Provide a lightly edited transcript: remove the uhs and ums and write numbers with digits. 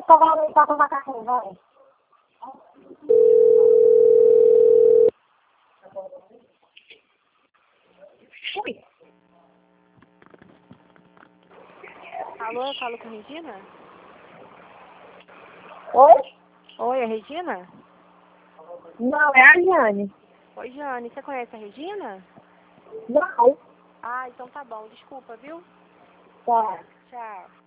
pegar ele pra tomar café, vai. Ui. Alô, eu falo com a Regina? Oi? Oi, é a Regina? Não, é a Jane. Oi, Jane, você conhece a Regina? Não. Ah, então tá bom, desculpa, viu? Tá. Tchau.